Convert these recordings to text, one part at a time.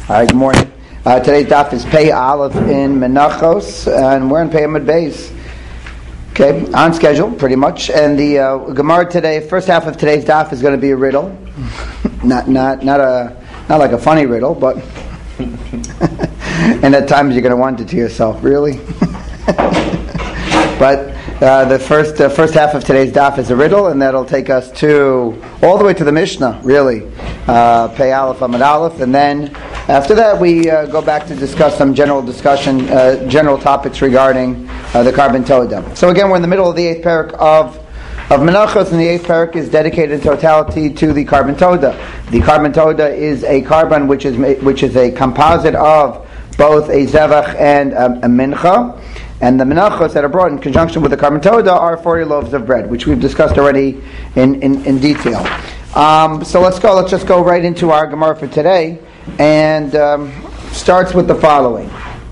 All right, good morning. Today's daf is Pei Aleph in Menachos, and we're in Pei Amud Beis. Okay, on schedule, pretty much. And the Gemara today, first half of today's daf is going to be a riddle, not like a funny riddle, but and at times you're going to want it to yourself, really. But the first half of today's daf is a riddle, and that'll take us all the way to the Mishnah, really. Pei Aleph Amud Aleph, and then after that we go back to discuss some general topics regarding the Karban Toda. So again, we're in the middle of the 8th parak of Menachos, and the 8th parak is dedicated in totality to the Karban Toda. The Karban Toda is a Karban which is a composite of both a Zevach and a Mincha. And the menachos that are brought in conjunction with the Karban Toda are 40 loaves of bread, which we've discussed already in detail. So let's just go right into our Gemara for today, and starts with the following.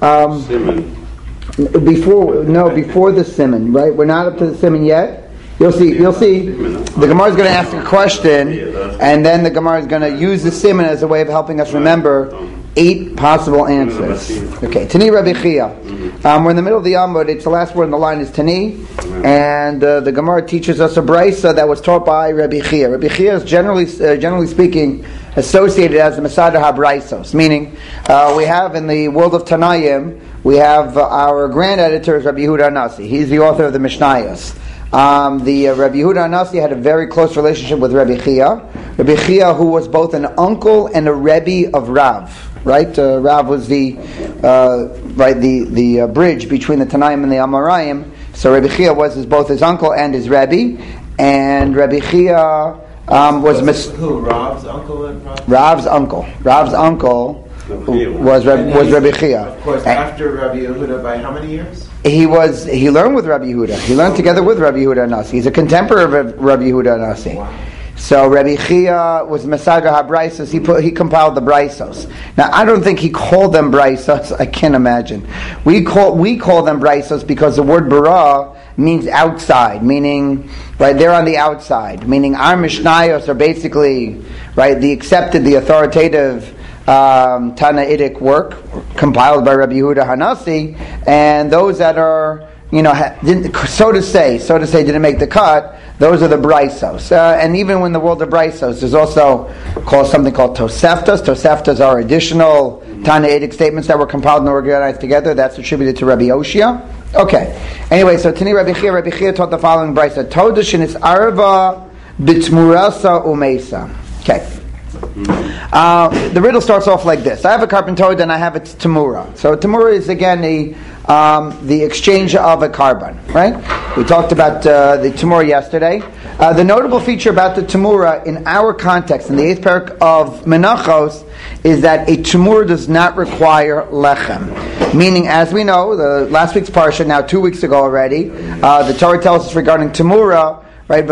Before the Siman, right? We're not up to the Siman yet. You'll see. The Gemara is going to ask a question, and then the Gemara is going to use the Siman as a way of helping us remember 8 possible answers. Okay, Tani Rabbi Chia. We're in the middle of the Amud. It's the last word in the line is Tani, and the Gemara teaches us a brisa that was taught by Rabbi Chia. Rabbi Chia is generally speaking associated as the Masada HaBraisos, meaning we have in the world of Tanayim, we have our grand editor is Rabbi Yehuda Anasi. He's the author of the Mishnayos. The Rabbi Yehuda Anasi had a very close relationship with Rabbi Chia. Rabbi Chia, who was both an uncle and a Rebbe of Rav. Right, Rav was the bridge between the Tanaim and the Amoraim. So Rabbi Chia was both his uncle and his Rebbe, and Rabbi Chia who Rav's uncle? Rav's uncle was Rabbi Chia. Of course, after Rabbi Yehuda by how many years? He learned with Rabbi Yehuda. He learned together with Rabbi Yehuda Anasi. He's a contemporary of Rabbi Yehuda Anasi. Wow. So Rabbi Chia was Masada HaBraisos. He compiled the Braisos. Now I don't think he called them Braisos. I can't imagine. We call them Braisos because the word bara means outside, meaning right they're on the outside. Meaning our Mishnayos are basically right the accepted, the authoritative Tanaitic work compiled by Rabbi Yehuda Hanasi, and those that are so to say didn't make the cut. Those are the Braisos. And even in the world of Braisos, there's also something called Toseftas. Toseftas are additional Tanaitic statements that were compiled and organized together. That's attributed to Rabbi Oshia. Okay. Anyway, so Tani Rabbi Chia taught the following Braisa. Toda shenis arva b'tmurasa umeisa. Okay. The riddle starts off like this. I have a Karban Toda and I have a Tamura. So Tamura is again the exchange of a Karban, right? We talked about the Tamura yesterday. The notable feature about the Tamura in our context, in the 8th parak of Menachos, is that a Tamura does not require lechem. Meaning, as we know, the last week's parsha, now 2 weeks ago already, the Torah tells us regarding Tamura, right?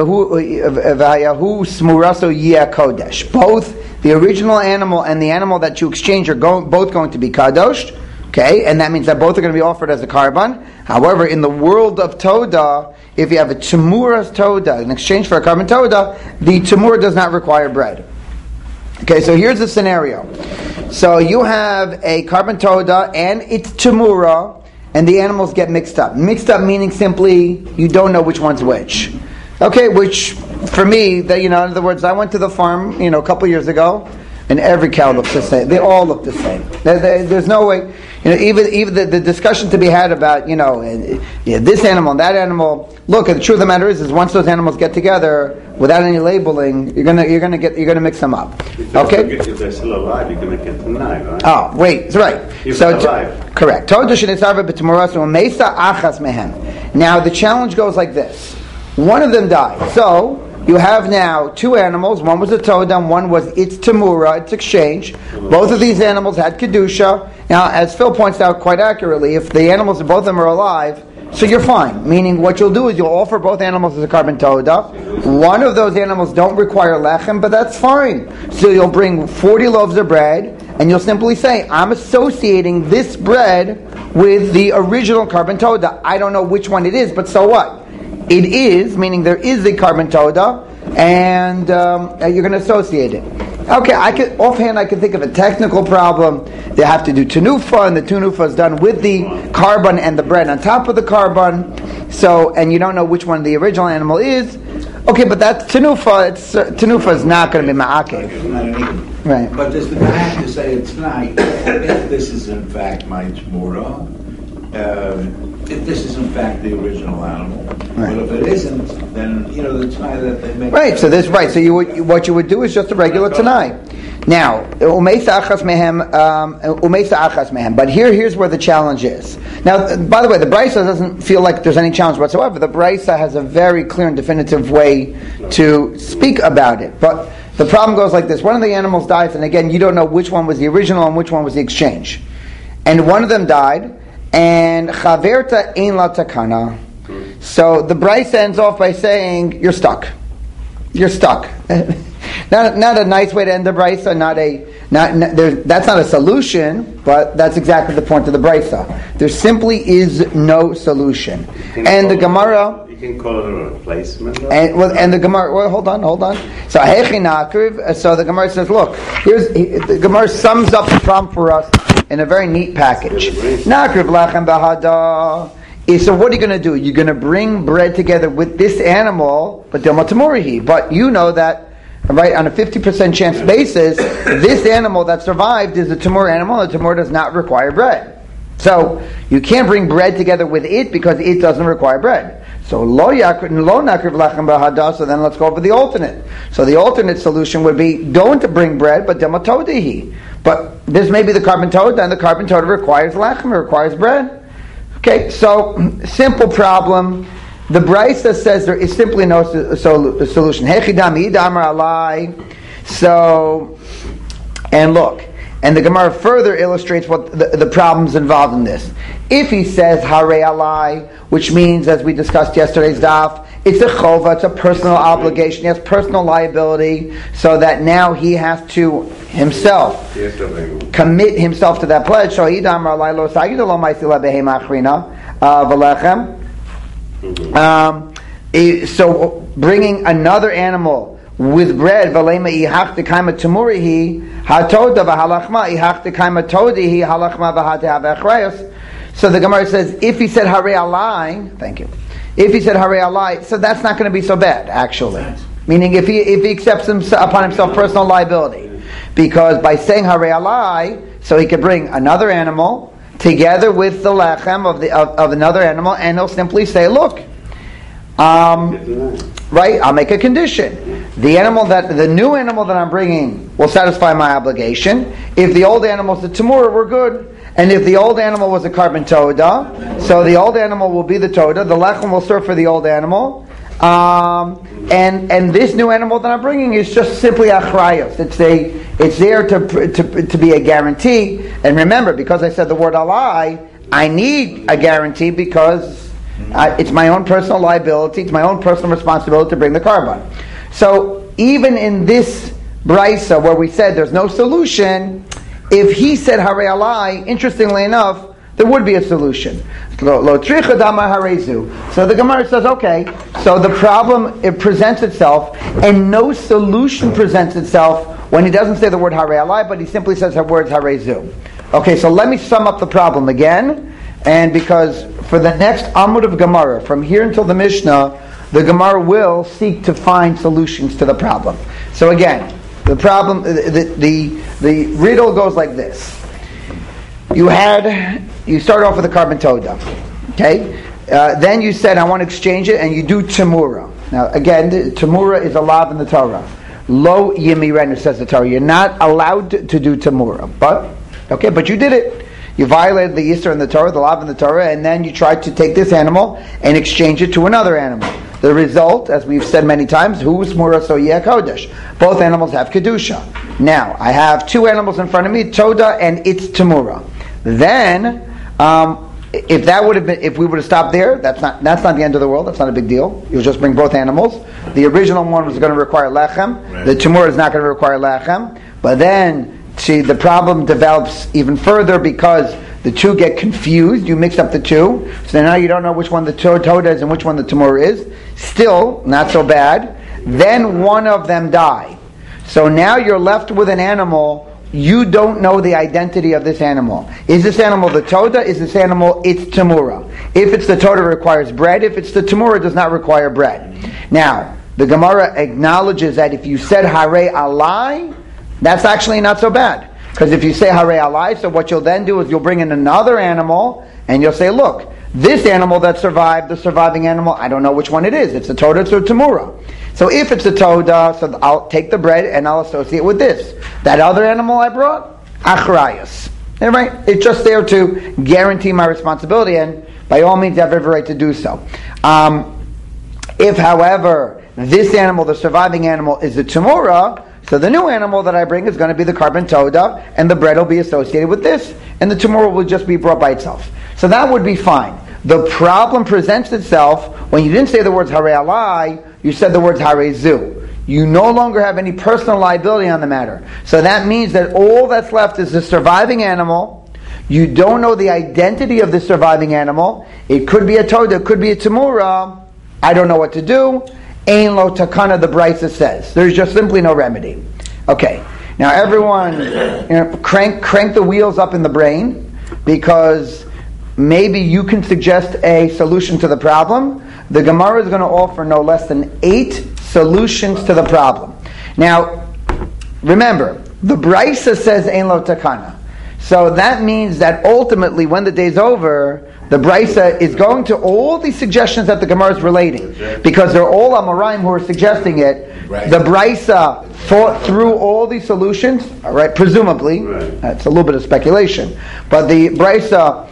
Both the original animal and the animal that you exchange are both going to be kadosh. Okay, and that means that both are going to be offered as a karban. However, in the world of Toda, if you have a Tamura's Toda, in exchange for a Karban Toda, the Tamura does not require bread. Okay, so here's the scenario. So you have a Karban Toda and it's Tamura, and the animals get mixed up. Mixed up meaning simply you don't know which one's which. Okay, which for me, in other words, I went to the farm, a couple years ago, and every cow looks the same. They all look the same. There's no way. Even the discussion to be had about this animal and that animal. Look, the truth of the matter is once those animals get together without any labeling, you're gonna mix them up. Okay. If they're still alive, you can make it tonight, right? Oh, wait, that's right. If they're alive. Correct. Now the challenge goes like this: one of them died. So you have now 2 animals. One was a Toda, and one was its Tamura, its exchange. Both of these animals had Kedusha. Now, as Phil points out quite accurately, if the animals, both of them are alive, so you're fine. Meaning what you'll do is you'll offer both animals as a Karban Toda. One of those animals don't require lechem, but that's fine. So you'll bring 40 loaves of bread, and you'll simply say, I'm associating this bread with the original Karban Toda. I don't know which one it is, but so what? It is, meaning there is a Karban Toda, and you're going to associate it. Okay, offhand I can think of a technical problem. They have to do tenufa, and the tenufa is done with the carbon and the bread on top of the carbon. So, and you don't know which one the original animal is. Okay, but that's tenufa. Tenufa is not going to be ma'akev. Right. But does the guy have to say it's not? If this is in fact my Tzmura, if this is in fact the original animal, right. But if it isn't, then the Tanai that they make. Right. So what you would do is just a regular Tanai. Now, umeisa achas mehem. But here's where the challenge is. Now, by the way, the Brisa doesn't feel like there's any challenge whatsoever. The Brisa has a very clear and definitive way to speak about it. But the problem goes like this: one of the animals dies, and again, you don't know which one was the original and which one was the exchange. And one of them died, and chaverta ein la takana. So the Brisa ends off by saying, "You're stuck. You're stuck." Not a nice way to end the Brisa. That's not a solution, but that's exactly the point of the Brisa. There simply is no solution. And the Gemara. You can call it a replacement. And the Gemara. Well, hold on. So the Gemara says, look, the Gemara sums up the problem for us in a very neat package. Nakriv lachem bahada. So what are you going to do? You're going to bring bread together with this animal, but dilma tamurihi. But you know that, right, on a 50% chance basis, this animal that survived is a tamur animal, and the tamur does not require bread. So you can't bring bread together with it because it doesn't require bread. So lo nakriv lachem bahada. So then let's go over the alternate. So the alternate solution would be don't bring bread, but dilma todihi. But this may be the carbon toda, and the carbon toda requires lachem, it requires bread. Okay, so simple problem. The Brisa says there is simply no solution. So, and look, and the Gemara further illustrates what the problems involved in this. If he says Harei Alai, which means, as we discussed yesterday's daf, it's a chova, it's a personal obligation, he has personal liability, so that now he has to himself commit himself to that pledge. So so bringing another animal with bread, so the Gemara says, if he said Harei Alai, thank you. If he said Harei Alai, so that's not going to be so bad, actually. Meaning, if he accepts upon himself personal liability, because by saying Harei Alai, so he could bring another animal together with the lechem of another animal, and he'll simply say, look, right, I'll make a condition. The new animal that I'm bringing will satisfy my obligation. If the old animal's the tamura, we're good. And if the old animal was a carbon toda, so the old animal will be the toda, the lechem will serve for the old animal, and this new animal that I'm bringing is just simply achrayos. It's there to be a guarantee. And remember, because I said the word alai, I need a guarantee because it's my own personal liability, it's my own personal responsibility to bring the carbon. So even in this brisa where we said there's no solution, if he said Harei Alai, interestingly enough, there would be a solution. Lo tricha dama harezu. So the Gemara says, okay, so the problem, it presents itself, and no solution presents itself when he doesn't say the word Harei Alai, but he simply says the words harezu. Okay, so let me sum up the problem again, and because for the next Amud of Gemara, from here until the Mishnah, the Gemara will seek to find solutions to the problem. So again, the problem, the riddle goes like this. You start off with a carbon toda, okay? Then you said, I want to exchange it, and you do tamura. Now again, the tamura is a lav in the Torah. Lo yimirenu, says the Torah. You're not allowed to do tamura, but you did it. You violated the Yisra in the Torah, the lav in the Torah, and then you tried to take this animal and exchange it to another animal. The result, as we've said many times, who's mura so yeh kodesh. Both animals have kedusha. Now I have two animals in front of me, toda and it's tamura. Then, if we would have stopped there, that's not the end of the world. That's not a big deal. You'll just bring both animals. The original one was going to require lechem. Right. The tamura is not going to require lechem. But then, the problem develops even further because the two get confused. You mix up the two, so now you don't know which one the toda is and which one the tamura is. Still, not so bad. Then one of them died. So now you're left with an animal. You don't know the identity of this animal. Is this animal the Toda? Is this animal its Tamura? If it's the Toda, it requires bread. If it's the Tamura, it does not require bread. Now, the Gemara acknowledges that if you said Hare Alai, that's actually not so bad. Because if you say Hare Alai, so what you'll then do is you'll bring in another animal, and you'll say, look, this animal that survived, the surviving animal, I don't know which one it is. It's a Toda, it's a Tamura. So if it's a Toda, so I'll take the bread and I'll associate with this. That other animal I brought, Achrayas. Right? It's just there to guarantee my responsibility, and by all means I have every right to do so. If, however, this animal, the surviving animal, is a Tamura, so the new animal that I bring is going to be the carbon Toda, and the bread will be associated with this, and the Tamura will just be brought by itself. So that would be fine. The problem presents itself when you didn't say the words Hare Alai, you said the words Hare Zu. You no longer have any personal liability on the matter. So that means that all that's left is the surviving animal. You don't know the identity of the surviving animal. It could be a Toda, it could be a Tamura. I don't know what to do. Ein lo takana, the Brisa says. There's just simply no remedy. Okay. Now everyone, crank the wheels up in the brain, because maybe you can suggest a solution to the problem. The Gemara is going to offer no less than 8 solutions to the problem. Now, remember, the Brisa says Ein lo takana. So that means that ultimately, when the day's over, the Brisa is going to all these suggestions that the Gemara is relating, because they're all Amoraim who are suggesting it. Right. The Brisa thought through all these solutions, all right, presumably. Right. That's a little bit of speculation. But the Brisa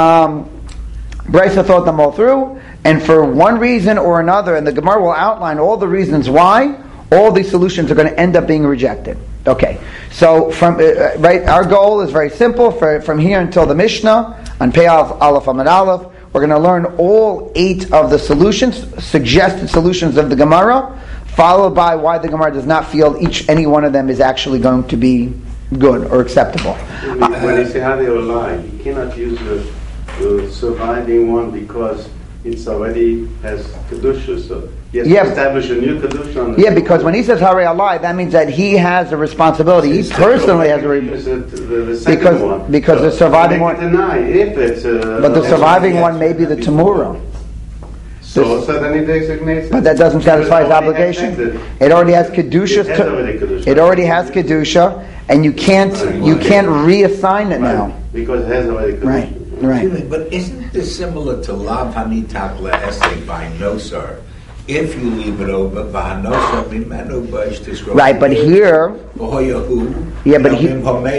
thought them all through, and for one reason or another, and the Gemara will outline all the reasons why, all these solutions are going to end up being rejected. Okay, so from our goal is very simple. From here until the Mishnah, on Pei Aleph Amud Aleph, we're going to learn all 8 of the solutions, suggested solutions of the Gemara, followed by why the Gemara does not feel any one of them is actually going to be good or acceptable. When you say how they lie, you cannot use the surviving one because it's already has kedusha, so he has to establish a new kedusha on it. Yeah, because when he says Hare Alai, that means that he has a responsibility. He personally has a responsibility. Because the surviving one, but the surviving one may be the Tamura. So then he designates it. But that doesn't satisfy his obligation. It already has kedusha. It already has kedusha, and you can't reassign it now because it has already kedusha. Right. But isn't this similar to Lav Hanitak Le'esek by Nosar? If you leave it over, V'hanosar Mimenu B'Ishtis. Right, but here. Yeah, but here.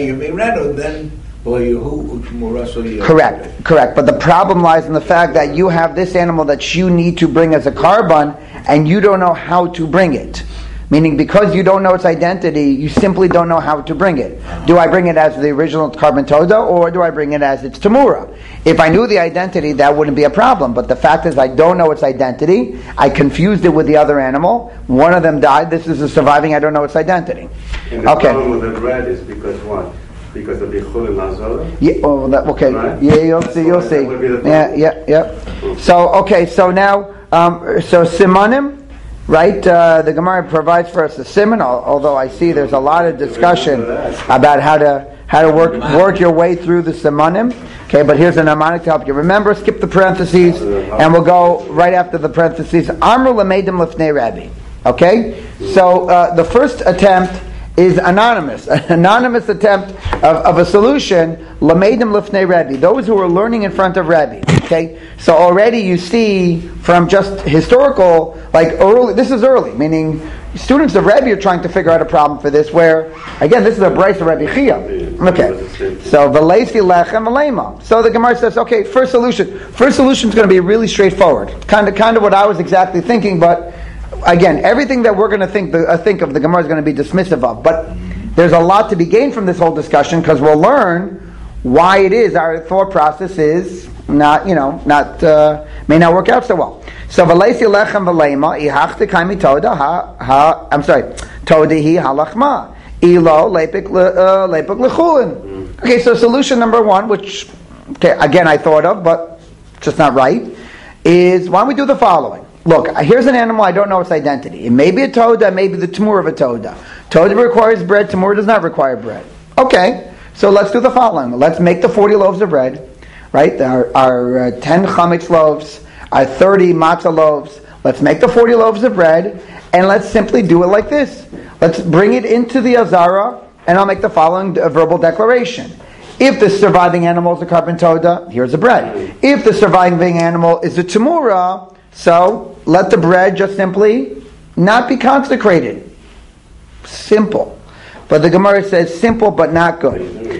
Then Correct. But the problem lies in the fact that you have this animal that you need to bring as a carbon, and you don't know how to bring it. Meaning, because you don't know its identity, you simply don't know how to bring it. Do I bring it as the original carbon Toda, or do I bring it as its Tamura? If I knew the identity, that wouldn't be a problem. But the fact is, I don't know its identity. I confused it with the other animal. One of them died. This is the surviving. I don't know its identity. And the problem with the bread is because what? Because of the Chul and Lazora? Yeah. Oh, okay. Right? Yeah, you'll see. Yeah. So now, so Simanim. Right, the Gemara provides for us a siman. Although I see there's a lot of discussion about how to work your way through the simanim. Okay, but here's a mnemonic to help you. Remember, skip the parentheses, and we'll go right after the parentheses. Amru lameidim lifnei Rabbi. Okay, so the first attempt is anonymous. An anonymous attempt of a solution. Lameidim lifnei Rabbi. Those who are learning in front of Rabbi. Okay, so already you see from just historical, this is early, meaning students of Rebbe are trying to figure out a problem for this, where, again, this is a Brisa of Rebbe Chia. Okay, so v'leisi lechem v'leima. So the Gemara says, okay, first solution is going to be really straightforward. Kind of what I was exactly thinking, but again, everything that we're going to think of, the Gemara is going to be dismissive of. But there's a lot to be gained from this whole discussion, because we'll learn why it is our thought process is may not work out so well. So v'leisi lechem v'leima ihachti kaimi toda todihi halachma ilo lepik lechulin. Okay, so solution number 1, which again I thought of, but just not right, is why don't we do the following? look, here's an animal, I don't know its identity. It may be a toda, it may be the tamur of a toda. Toda requires bread, tamur does not require bread. Okay, so let's do the following. Let's make the 40 loaves of bread, right? Our 10 chametz loaves, our 30 matzah loaves. Let's make the 40 loaves of bread, and let's simply do it like this. Let's bring it into the Azara, and I'll make the following verbal declaration. If the surviving animal is a carbon toda, here's the bread. If the surviving animal is a tamura, so let the bread just simply not be consecrated. Simple. But the Gemara says simple but not good.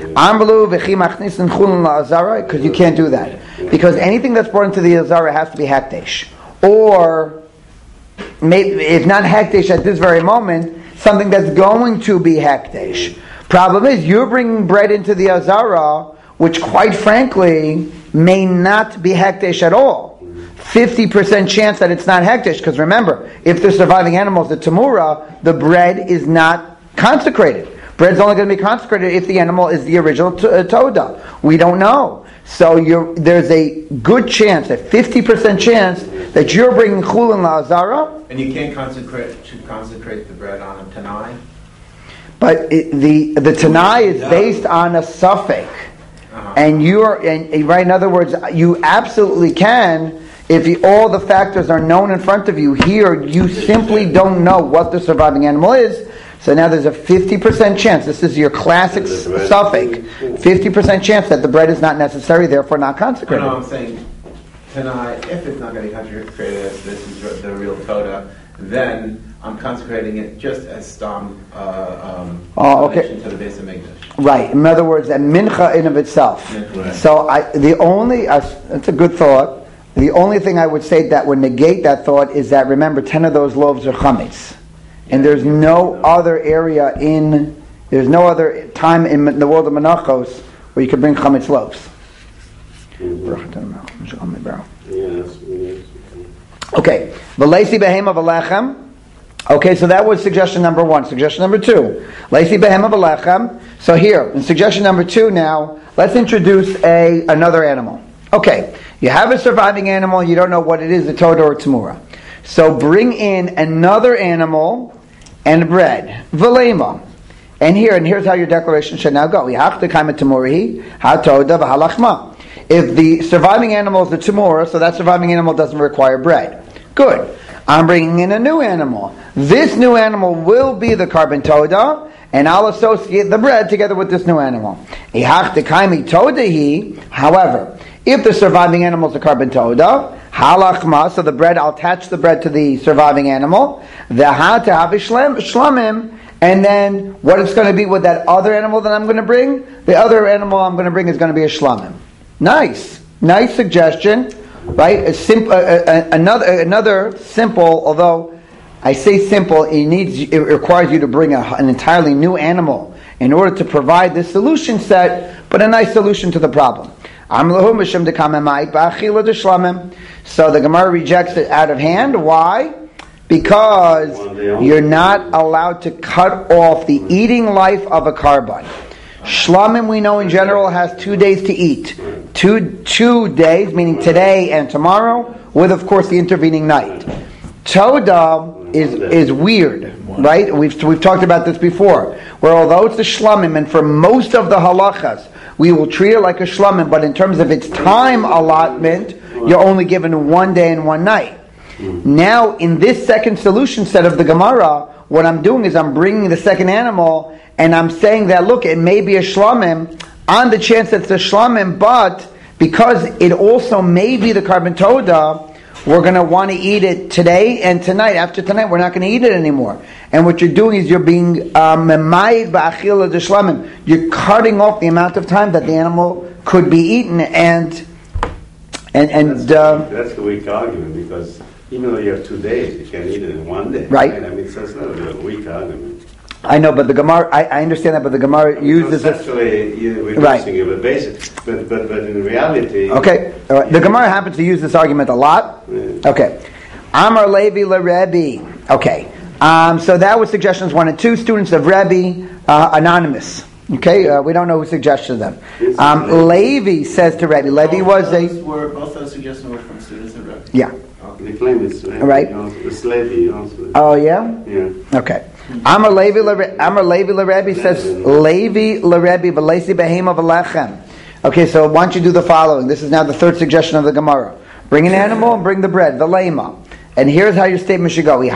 Because you can't do that. Because anything that's brought into the Azara has to be hekdesh. Or, maybe, if not hekdesh at this very moment, something that's going to be hekdesh. Problem is, you're bringing bread into the Azara, which quite frankly, may not be hekdesh at all. 50% chance that it's not hekdesh, because remember, if the surviving animal is the tamura, the bread is not consecrated. Bread's only going to be consecrated if the animal is the original toda. We don't know. So there's a good chance, a 50% chance, that you're bringing chulin la'azara. And you can't consecrate the bread on a tanai? But the tanai is based on a suffix. And right, in other words, you absolutely can, if all the factors are known in front of you. Here, you simply don't know what the surviving animal is. So now there's a 50% chance, this is your classic suffix, 50% chance that the bread is not necessary, therefore not consecrated. No, I'm saying, tanai, if it's not going to be consecrated, if this is the real toda, then I'm consecrating it just as stam okay. To the base of Mikdash. Right. In other words, a mincha in of itself. Right. So that's a good thought. The only thing I would say that would negate that thought is that, remember, 10 of those loaves are chametz. And there's no other there's no other time in the world of menachos where you could bring chametz loaves. Okay. V'leisi behema v'lechem. Okay, so that was suggestion number 1. Suggestion number 2. Leisi behema v'lechem. So here, in suggestion number 2 now, let's introduce another animal. Okay, you have a surviving animal, you don't know what it is, a toda or tamura. So bring in another animal and bread. V'lema. And here's how your declaration should now go. If the surviving animal is the tamura, so that surviving animal doesn't require bread. Good. I'm bringing in a new animal. This new animal will be the carbon toda, and I'll associate the bread together with this new animal. However, if the surviving animal is the carbon toda, halachma, so the bread, I'll attach the bread to the surviving animal, shlamim, and then what it's going to be with that other animal that I'm going to bring, the other animal I'm going to bring is going to be a shlamim. Nice suggestion, right? Another simple, although I say simple, it requires you to bring an entirely new animal in order to provide this solution set, but a nice solution to the problem. So the Gemara rejects it out of hand. Why? Because you're not allowed to cut off the eating life of a carbon. Shlamim, we know in general, has 2 days to eat. Two days, meaning today and tomorrow, with of course the intervening night. Toda is weird, right? We've talked about this before, where although it's the shlamim, and for most of the halachas, we will treat it like a shlamim, but in terms of its time allotment, you're only given 1 day and 1 night. Now, in this second solution set of the Gemara, what I'm doing is I'm bringing the second animal, and I'm saying that, look, it may be a shlamim, on the chance that it's a shlamim, but because it also may be the carbon toda, we're going to want to eat it today and tonight. After tonight, we're not going to eat it anymore. And what you're doing is you're being memayid ba'achila de shlamim. You're cutting off the amount of time that the animal could be eaten, and that's the weak argument, because even though you have 2 days, you can eat it in 1 day. Right. I mean, so it's not a weak argument. I know, but the Gemara, I understand that, but the Gemara uses this. Conceptually, you're reducing it, but basic. But in reality. Okay, all right. The Gemara happens to use this argument a lot. Yeah. Okay. Amar Levi LeRebbe. Okay. So that was suggestions 1 and 2. Students of Rebbe, anonymous. Okay, we don't know who suggested them. Levi says to Rebbe. Levi was both those suggestions were from students of Rebbe. Yeah. Okay. They claim it's right. It's Levi also. Oh yeah. Yeah. Okay. Amar Levi L'Rebbe says Levi L'Rebbe v'leisi behema v'lechem. Okay, so why don't you do the following? This is now the third suggestion of the Gemara. Bring an animal and bring the bread, the lema. And here's how your statement should go.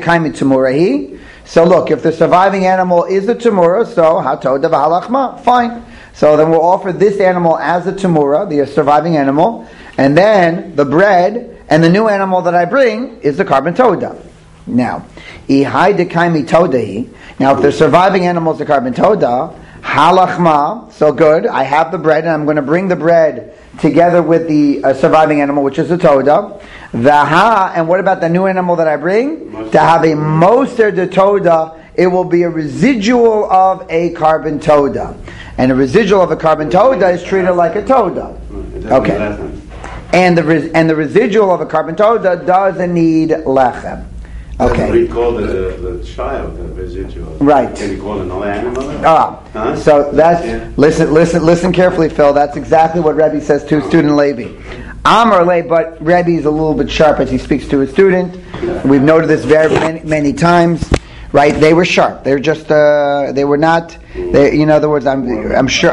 So look, if the surviving animal is the tumura, so hatoda v'halachma, fine. So then we'll offer this animal as a tumura, the surviving animal, and then the bread and the new animal that I bring is the carbon toda. Now, if the surviving animal is the carbon toda, halachma, so good, I have the bread and I'm going to bring the bread together with the surviving animal, which is the toda. And what about the new animal that I bring? To have a moser de toda, it will be a residual of a carbon toda. And a residual of a carbon toda is treated like a toda. Okay. And the residual of a carbon toda doesn't need lechem. Okay. We call the child the residual. Right. Can you call another animal? So that's listen carefully, Phil. That's exactly what Rebbe says to student Levi. Amar Le, but Rebbe is a little bit sharp as he speaks to his student. We've noted this very many times. Right? They were sharp. They're just they were not. In other words, I'm sure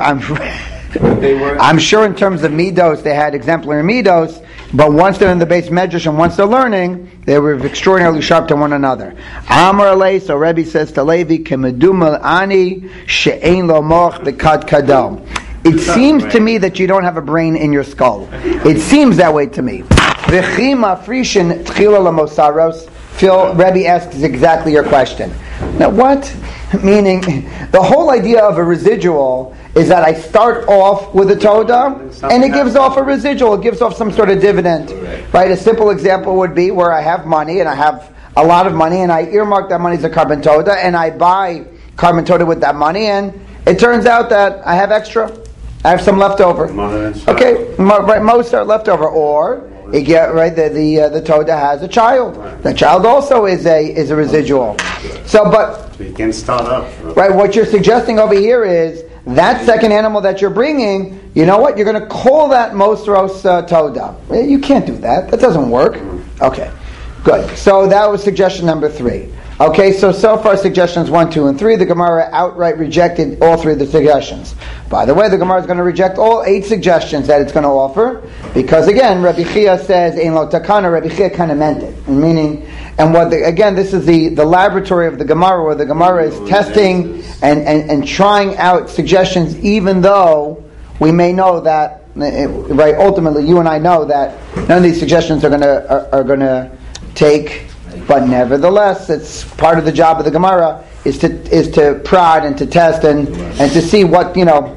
in terms of midos they had exemplary midos, but once they're in the base medrash and once they're learning, they were extraordinarily sharp to one another. Amar Alei, so Rebbe says to Levi, Kemedumel ani she'ein lo moch bekad kadam. It seems to me that you don't have a brain in your skull. It seems that way to me. V'chima frishin tchila lamosaros. Phil, Rebbe asks exactly your question. Now what? Meaning, the whole idea of a residual is that I start off with a toda, and it gives off a residual. It gives off some sort of dividend. Right? A simple example would be where I have money, and I have a lot of money, and I earmark that money as a carbon toda, and I buy carbon toda with that money, and it turns out that I have extra. I have some leftover. Okay, right, most are leftover. Or you get right the toda has a child. The child also is a residual. So you can start up. Right. What you're suggesting over here is that second animal that you're bringing. You know what? You're going to call that mosros toda. You can't do that. That doesn't work. Okay. Good. So that was suggestion number 3. Okay, so far suggestions 1, 2, and 3, the Gemara outright rejected all 3 of the suggestions. By the way, the Gemara is going to reject all 8 suggestions that it's going to offer, because again, Rabbi Chia says, Ein lo takana, Rabbi Chia kind of meant it. Meaning, and this is the laboratory of the Gemara, where the Gemara is testing and trying out suggestions, even though we may know that, right, ultimately, you and I know that none of these suggestions are going to take. But nevertheless, it's part of the job of the Gemara is to prod and to test and to see what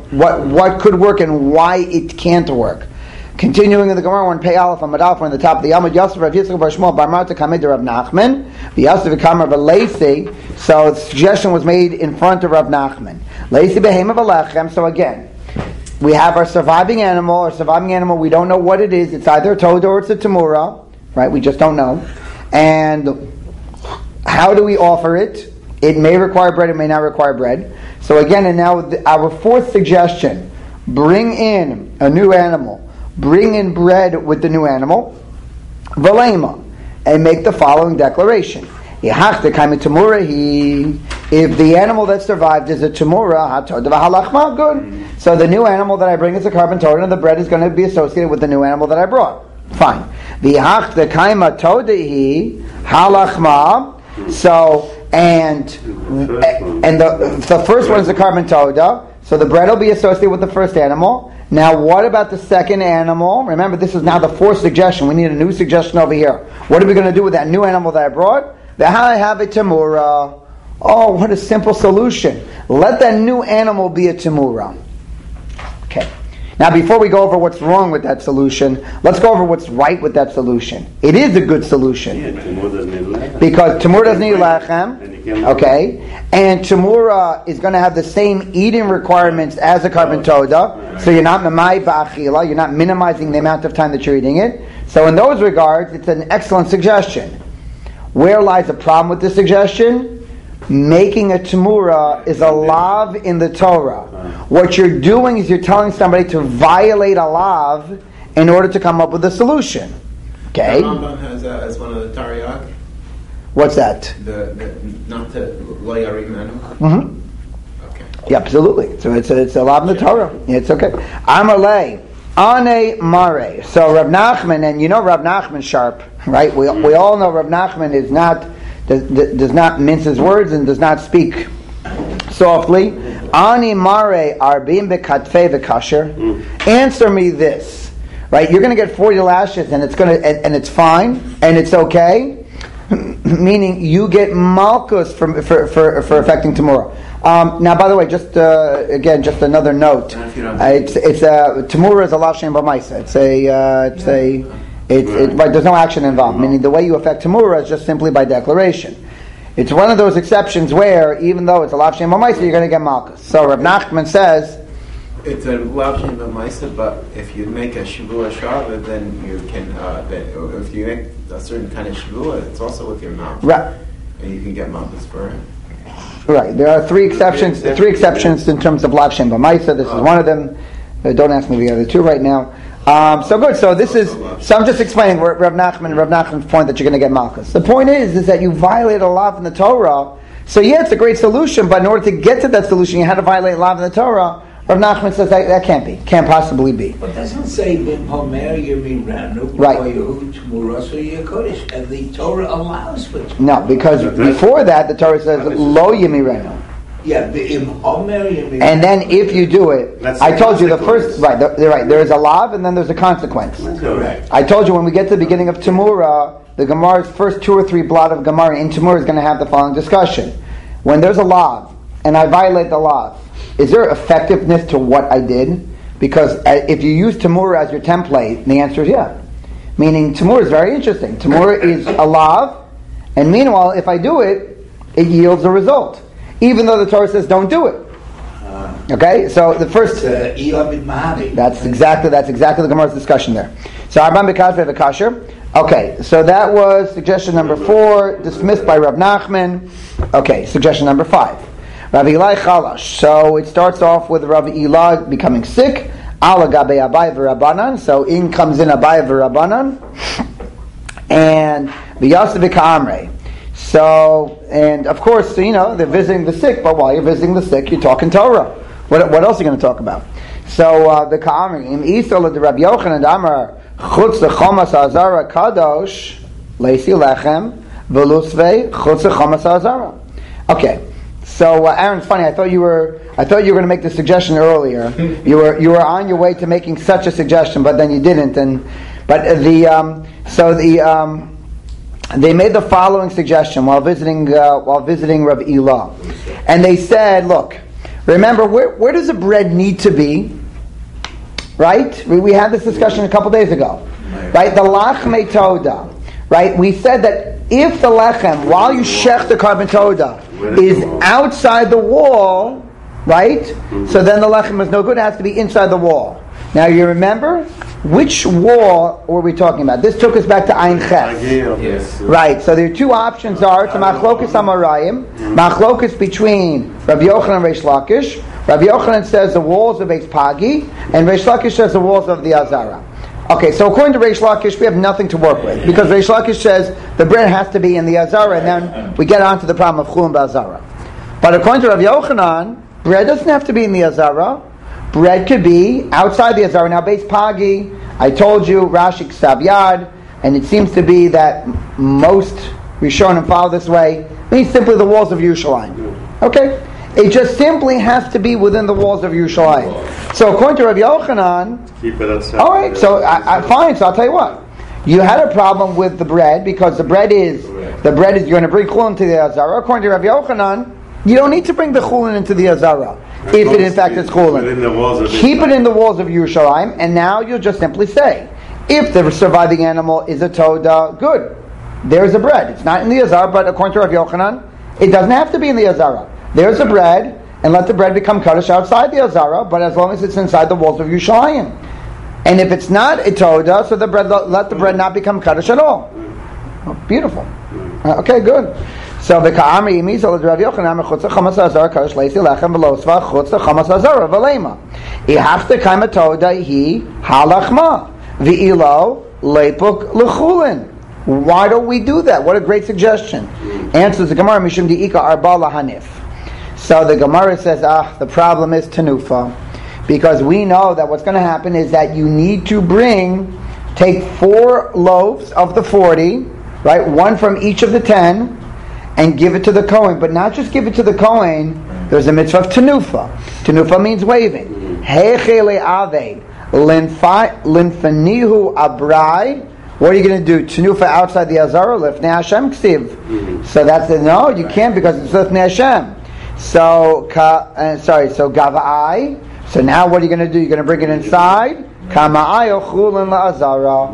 could work and why it can't work. Continuing in the Gemara, when Pei Aleph Amud Aleph, we're on the top of the Amud Yosef Rav Yitzchak Bar Shmuel Bar Marta Kamei de Rav Nachman V'Yosef V'Kamar V'Leisi. So the suggestion was made in front of Rav Nachman. Leisi Behema V'Lechem. So again, we have our surviving animal. Our surviving animal, we don't know what it is. It's either a toda or it's a tamura. Right? We just don't know. And how do we offer it? It may require bread, it may not require bread. So again, and now our 4th suggestion, bring in a new animal, bring in bread with the new animal, v'leima, and make the following declaration. If the animal that survived is a tamura, good. So the new animal that I bring is a carbon toda, and the bread is going to be associated with the new animal that I brought. Fine. The kaima todehi halachma. So and the first one is the carbon toda. So the bread will be associated with the first animal. Now, what about the second animal? Remember, this is now the 4th suggestion. We need a new suggestion over here. What are we going to do with that new animal that I brought? I have a tamura. Oh, what a simple solution! Let that new animal be a tamura. Okay. Now, before we go over what's wrong with that solution, let's go over what's right with that solution. It is a good solution. Because tamura doesn't need lechem, okay? And tamura is going to have the same eating requirements as a carbon toda, so you're not memai ba'achila, you're not minimizing the amount of time that you're eating it. So in those regards, it's an excellent suggestion. Where lies the problem with this suggestion? Making a tamura is a lav in the Torah. What you're doing is you're telling somebody to violate a lav in order to come up with a solution. Okay. The Rambam has that as one of the Taryag. What's that? The not to lo yarim menu. Mm-hmm. Okay. Yeah, absolutely. So it's a lav in the Torah. Yeah, it's okay. Amalei ane mare. So Rav Nachman, and you know Rav Nachman sharp, right? We all know Rav Nachman does not mince his words and does not speak softly. Ani mare arbim bekatfei v'kasher. Answer me this, right? You're going to get 40 lashes, and it's fine, and it's okay. Meaning you get malchus for affecting Tamura. Now, by the way, just another note. Tamura is a lav shem b'maisa. Right, there's no action involved. Meaning the way you affect Tamura is just simply by declaration. It's one of those exceptions where, even though it's a lav shem b'maisa, you're going to get malchus. So Rav Nachman says it's a lav shem b'maisa, but if you make a shavua shava, then you can. If you make a certain kind of shavua, it's also with your mouth, right, and you can get malchus for it. Right. There are three exceptions. Three exceptions in terms of lav shem b'maisa. This is one of them. Don't ask me the other two right now. So good. So this is. So I'm just explaining Rav Nachman's point that you're going to get malchus. The point is that you violate a lav in the Torah. So yeah, it's a great solution, but in order to get to that solution, you had to violate a lav in the Torah. Rav Nachman says that can't possibly be. But doesn't say b'homer yimiranu right. Kodesh, and the Torah allows for it. No, because before that the Torah says lo yimiranu. Yeah, b'homer yimiranu. And then if you do it, I told you the first right. There is a lav and then there's a consequence. Correct. I told you when we get to the beginning of Tamura, the Gemara's first 2 or 3 blot of Gemara in Tamura is going to have the following discussion: when there's a lav and I violate the lav, is there effectiveness to what I did? Because if you use Tamura as your template, the answer is yeah. Meaning Tamura is very interesting. Tamura is a lav, and meanwhile, if I do it, it yields a result. Even though the Torah says don't do it. Okay? So the first... That's exactly the Gemara's discussion there. So Arbam B'Katfei V'Kasher. Okay, so that was suggestion number 4, dismissed by Rav Nachman. Okay, suggestion number 5. Rav Eli Chalash. So it starts off with Rav Eli becoming sick. Ala Gabe Abai V'Rabbanan. So in comes in Abai V'Rabbanan. And V'Yaseh V'Ka'amrei. So, and of course, they're visiting the sick, but while you're visiting the sick, you're talking Torah. What else are you going to talk about? So, the Ka'amri, in Isol the Rabbi Yochanan Amar, Chutz Chomas Azara Kadosh, Leisi Lechem, Velusve, Chutz Chomas Azara. Okay. So, Aaron, it's funny. I thought you were going to make the suggestion earlier. You were on your way to making such a suggestion, but then you didn't. They made the following suggestion while visiting Rav Eli, and they said, "Look, remember where does the bread need to be? Right? We had this discussion a couple days ago, right? The lachmei toda, right? We said that if the lechem, while you shech the carbon toda, is outside the wall, right? So then the lechem is no good. It has to be inside the wall. Now you remember." Which wall were we talking about? This took us back to Ein Ches. Yes. Right, so there are 2 options are to Machlokas Amarayim, Machlokas between Rabbi Yochanan and Reish Lakish. Rabbi Yochanan says the walls of Beis Pagi, and Reish Lakish says the walls of the Azara. Okay, so according to Reish Lakish, we have nothing to work with, because Reish Lakish says the bread has to be in the Azara, and then we get on to the problem of Chulun Ba'Azara. But according to Rabbi Yochanan, bread doesn't have to be in the Azara. Bread could be outside the Azara. Now, Beis Pagi, I told you, Rashi Ksav Yad, and it seems to be that most Rishonim follow this way. It means simply the walls of Yerushalayim. Okay? It just simply has to be within the walls of Yerushalayim. So, according to Rabbi Yochanan, all right, so fine. So I'll tell you what. You had a problem with the bread because the bread is you're going to bring chulin to the Azara. According to Rabbi Yochanan, you don't need to bring the chulin into the Azara. If it in fact is chulin, keep it in the walls of Yerushalayim, and now you'll just simply say, if the surviving animal is a toda, good. There's a bread. It's not in the Azara, but according to Rabbi Yochanan, it doesn't have to be in the Azara. There's a bread, and let the bread become kaddish outside the Azara, but as long as it's inside the walls of Yerushalayim. And if it's not a toda, so the bread, let the bread not become kaddish at all. Oh, beautiful. Okay, good. So the Ka'amri Yimizal Rav Yochanan Chutz Chamas Azara Kadosh Leisi Lechem Velosva Chutz Chamas Azara Velema. Ihafte Kaima Toda Hi Halachma V'ilo lepuk l'chulin. Why don't we do that? What a great suggestion. Answers the Gemara, Mishum di'ika arba lahanif. So the Gemara says, the problem is tenufa. Because we know that what's going to happen is that you need to take 4 loaves of the 40, right? 1 from each of the 10, and give it to the Kohen. But not just give it to the Kohen, there's a mitzvah of tenufa. Tenufa means waving. Heichele aved, linfanihu abrai. What are you going to do? Tenufa outside the Azara, lifnei Hashem ksiv. So that's it. No, you can't because it's lifnei Hashem. So, so gava'ai. So now what are you going to do? You're going to bring it inside. Kama'ai ochulin la'azara.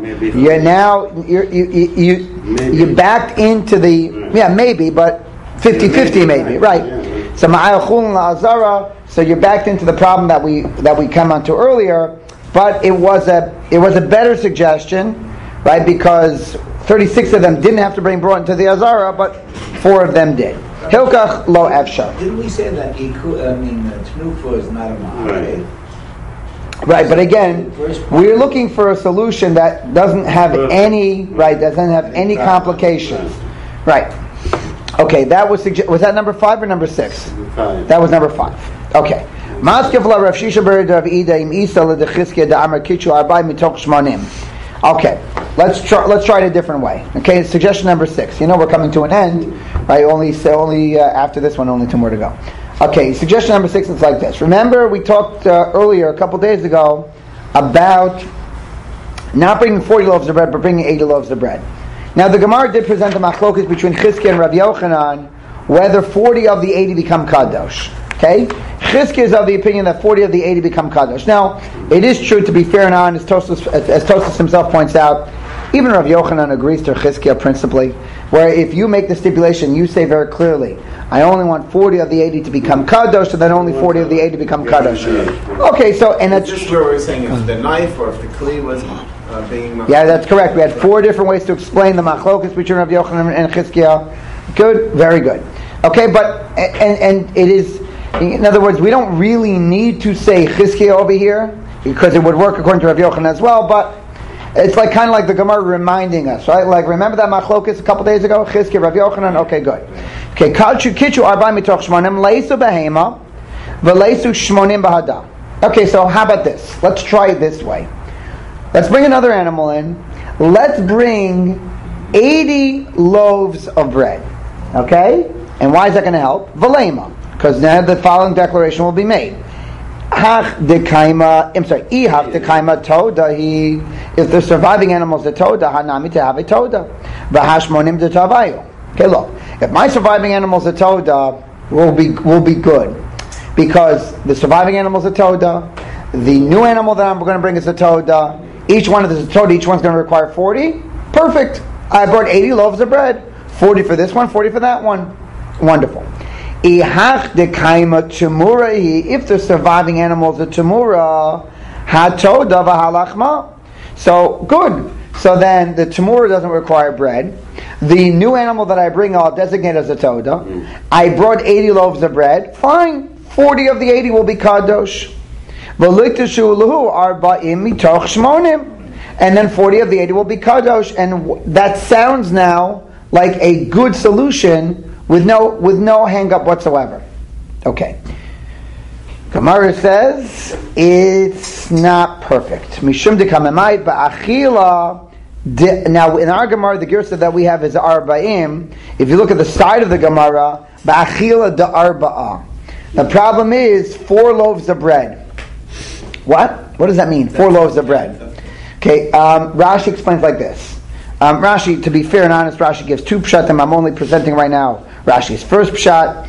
You're backed into the, maybe, but 50-50 maybe, right? So ma'ai ochulin la'azara. So you're backed into the problem that we come onto earlier. But it was a better suggestion, right? Because 36 of them didn't have to brought into the Azara, but 4 of them did. Hilkach lo efshar. Didn't we say that tenufa is not a ma'areh? Right, but again, we're looking for a solution that doesn't have any complications. Right. Okay, that was that number 5 or number 6? 5. That was number 5. Okay. Okay, let's try it a different way. Okay, suggestion number 6. We're coming to an end, right? Only after this one, only 2 more to go. Okay, suggestion number 6 is like this. Remember, we talked earlier, a couple days ago, about not bringing 40 loaves of bread, but bringing 80 loaves of bread. Now, the Gemara did present a machlokas between Chizkiah and Rabbi Yochanan, whether 40 of the 80 become kadosh. Okay? Chizkiah is of the opinion that 40 of the 80 become kadosh. Now, it is true, to be fair and honest, as Tosfos himself points out, even Rabbi Yochanan agrees to Chizkiah principally, where if you make the stipulation, you say very clearly, I only want 40 of the 80 to become kadosh, so then only 40 of the 80 become kadosh. Okay, so, and that's... Is this where we're saying if the knife or if the kli was being... Yeah, that's correct. We had 4 different ways to explain the machlokas between Rabbi Yochanan and Chizkiah. Good, very good. Okay, but, and it is... In other words, we don't really need to say Chizkiah over here, because it would work according to Rav Yochanan as well, but it's like kind of like the Gemara reminding us, right? Like, remember that machlokas a couple days ago? Chizkiah, Rav Yochanan? Okay, good. Okay, Kitchu arba mitoch shmonim, leisu behema, v'leisu shmonim bahada. Okay, so how about this? Let's try it this way. Let's bring another animal in. Let's bring 80 loaves of bread. Okay? And why is that going to help? V'leima. Because now the following declaration will be made. If the surviving animal is the toda, hanami to have a toda. V'hashmonim de tavayu. Okay, look. If my surviving animal is a toda, will be good, because the surviving animal is a toda. The new animal that I'm going to bring is a toda. Each one of this is a toda. Each one's going to require 40. Perfect. I brought 80 loaves of bread. 40 for this one, 40 for that one. Wonderful. If the surviving animal is a tamura, hatoda v'halachma. So good. So then the tamura doesn't require bread. The new animal that I bring, I'll designate as a toda. I brought 80 loaves of bread. Fine. 40 of the 80 will be kadosh. And then 40 of the 80 will be kadosh. And that sounds now like a good solution with no hang-up whatsoever. Okay. Gemara says it's not perfect. Mishum dekamemait ba'achila. Now in our Gemara, the girsa that we have is arba'im. If you look at the side of the Gemara, ba'achila de arba'a. The problem is 4 loaves of bread. What? What does that mean? 4 loaves of bread. Okay. Rashi explains like this. Rashi, to be fair and honest, Rashi gives 2 pshatim. I'm only presenting right now Rashi's first pshat.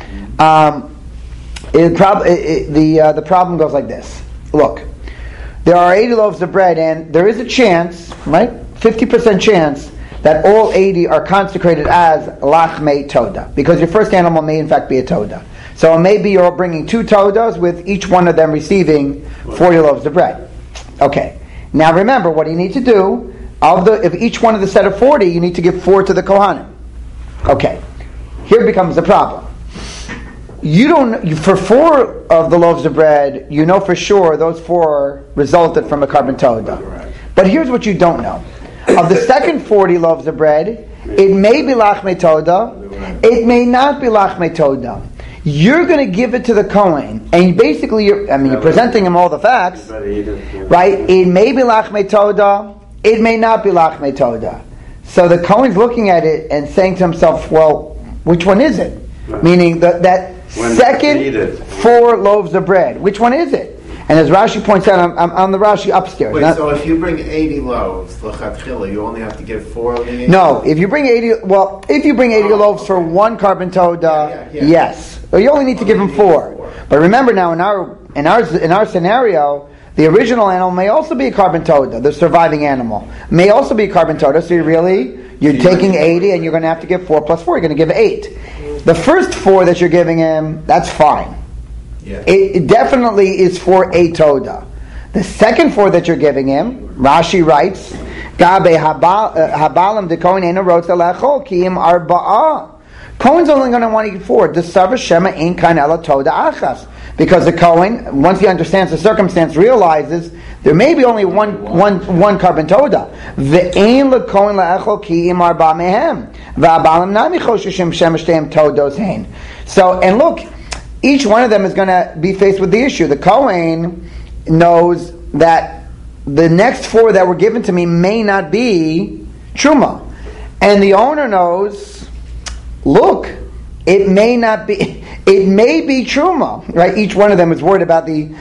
The problem goes like this. Look, there are 80 loaves of bread, and there is a chance, right, 50% chance, that all 80 are consecrated as lachmei toda, because your first animal may in fact be a toda. So maybe you're bringing 2 todas with each one of them receiving 40 loaves of bread. Okay. Now remember, what you need to do, if each one of the set of 40, you need to give 4 to the Kohanim. Okay. Here becomes the problem. For 4 of the loaves of bread, you know for sure those 4 resulted from a carbon toda. But here's what you don't know. Of the second 40 loaves of bread, it may be lachmei toda, it may not be lachmei toda. You're going to give it to the Kohen, and basically, you're presenting him all the facts, right? It may be lachmei toda, it may not be lachmei toda. So the Kohen's looking at it and saying to himself, well, which one is it? Right. Meaning that second 4 loaves of bread, which one is it? And as Rashi points out, I'm on the Rashi upstairs. Wait, so if you bring 80 loaves, l'chatchila, you only have to give 4 of the 80? No, if you bring 80 loaves for one carbon toda, yes. Well, you only need to give them 4. But remember now, in our scenario, the original animal may also be a carbon toda. The surviving animal may also be a carbon toda. So you're taking 80, and you're going to have to give 4 plus 4. You're going to give 8. The first 4 that you're giving him, that's fine. Yeah. It definitely is for a toda. The second 4 that you're giving him, Rashi writes, Gabe habalam de kohen ena rotza lechol kiim arba'ah. Kohen's only going to want to eat 4. The Sarva Shema ain't kind ela toda achas. Because the Kohen, once he understands the circumstance, realizes there may be only one carbon toda. Ve'ein lekohen le'echol kiim arba mehem. Ve'abalam nami choshishim shemeshteim todos hein. So, and look, each one of them is going to be faced with the issue. The Kohen knows that the next 4 that were given to me may not be truma. And the owner knows, look, it may be truma, right? Each one of them is worried about the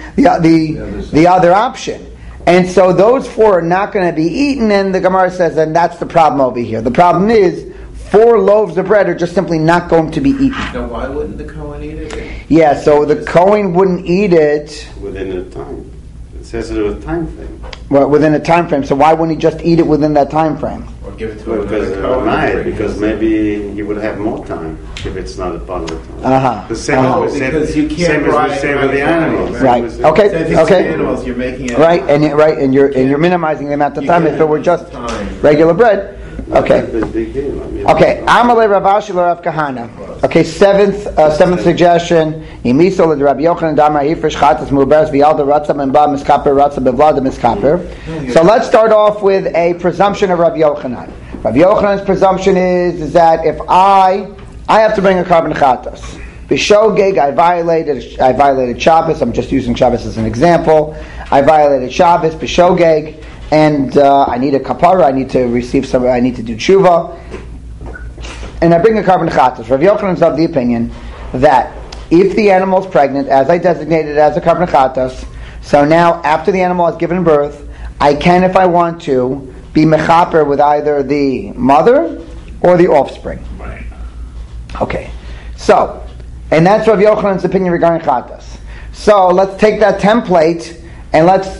other option. And so those 4 are not going to be eaten, and the Gemara says, and that's the problem over here. The problem is, 4 loaves of bread are just simply not going to be eaten. Now, why wouldn't the Kohen eat it? Yeah, so the Kohen wouldn't eat it within a time. It says it was a time frame. Well, within a time frame. So why wouldn't he just eat it within that time frame? Or give it to him because maybe he would have more time if it's not a part of the time. Because you can't same as we say with the animals. Right. Okay. Animals, you're making it right, and you're minimizing the amount of time if it were just regular bread. Okay. Okay. Amalei Rav Ashi Rav Kahana. Okay. Seventh suggestion. Imiso le Rabbi Yochanan Damar Hifresh Chatas Muberes V'Yalda Ratzam and Ba Miskaper Ratzam Bevlada Miskaper. So let's start off with a presumption of Rabbi Yochanan. Rabbi Yochanan's presumption is that if I have to bring a carbon chatas. B'shogeg, I violated Shabbos. I'm just using Shabbos as an example. I violated Shabbos. B'shogeg. And I need a kapara, I need to receive some, I need to do tshuva. And I bring a carbon chatas. Rav Yochanan is of the opinion that if the animal is pregnant, as I designated as a carbon chatas, so now after the animal has given birth, I can, if I want to, be mechaper with either the mother or the offspring. Right. Okay. So, and that's Rav Yochanan's opinion regarding chatas. So let's take that template and let's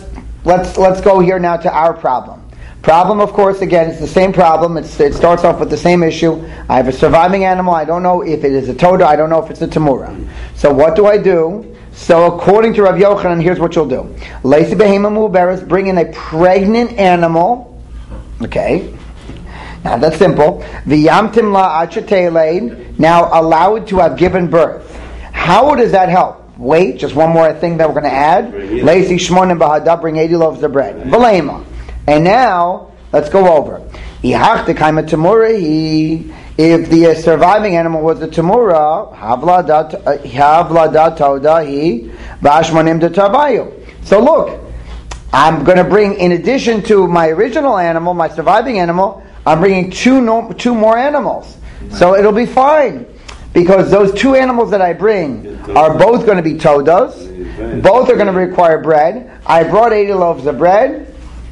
go here now to our problem. Problem, of course, again, it's the same problem. It starts off with the same issue. I have a surviving animal. I don't know if it is a toda. I don't know if it's a tamura. So what do I do? So according to Rav Yochanan, here's what you'll do. Leisi behema muberes, bring in a pregnant animal. Okay. Now that's simple. V'yamtim la achetelein. Now allow it to have given birth. How does that help? Wait, just one more thing that we're going to add. Leisi shmonim bahada, bring 80 loaves of bread. V'leima. And now, let's go over. If the surviving animal was a tamura, so look, I'm going to bring, in addition to my original animal, my surviving animal, I'm bringing two more animals. So it'll be fine. Because those 2 animals that I bring are both going to be todas. Both are going to require bread. I brought 80 loaves of bread.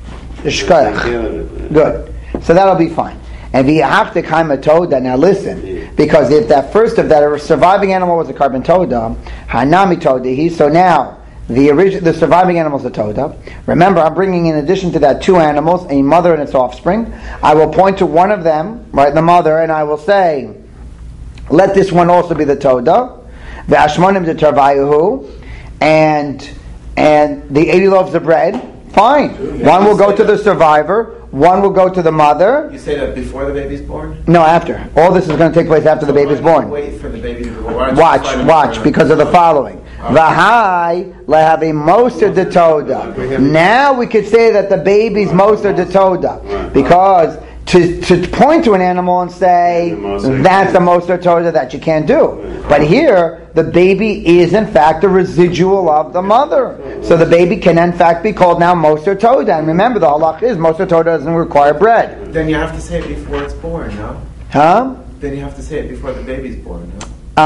Good. So that'll be fine. And v'yahachtek toda. Now listen, because if that first of that surviving animal was a carbon toda, hanami toda. So now the surviving animal is a toda. Remember, I'm bringing in addition to that 2 animals, a mother and its offspring. I will point to one of them, right, the mother, and I will say, let this one also be the toda. V'ashmonim de tarvayuhu, and the 80 loaves of bread. Fine. One will go to the survivor. One will go to the mother. You say that before the baby's born? No, after. All this is going to take place after the baby's born. Wait for the baby to be born. Watch, because of the following. V'hai lehavi moser de toda. Now we could say that the baby's moser de toda, because to point to an animal and say that's the moser toda that you can't do. But here, the baby is in fact a residual of the mother, so the baby can in fact be called now moser toda. And remember, the halach is moser toda doesn't require bread. Then you have to say it before it's born, no? Huh? Then you have to say it before the baby's born, no?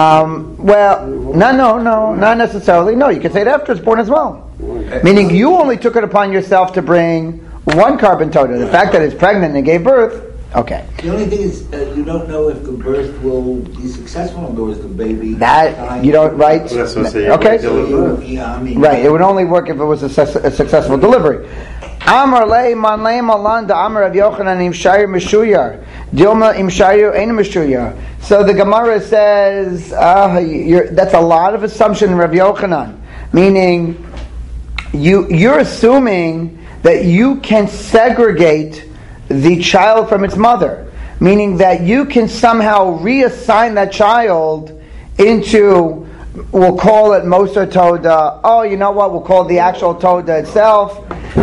Well, no, not necessarily. No, you can say it after it's born as well. Meaning you only took it upon yourself to bring one carbon toda. The fact that it's pregnant and gave birth, okay. The only thing is, you don't know if the birth will be successful, or is the baby... That, you don't, right? Okay. Right, it would only work if it was a successful delivery. Amar lei man lei malan da Amar Rav Yochanan im shayir meshuyar Dilma im shayir ein meshuyar. So the Gemara says that's a lot of assumption in Rav Yochanan, meaning you're assuming that you can segregate the child from its mother, meaning that you can somehow reassign that child into, we'll call it Moser Toda. Oh, you know what? We'll call it the actual Toda itself.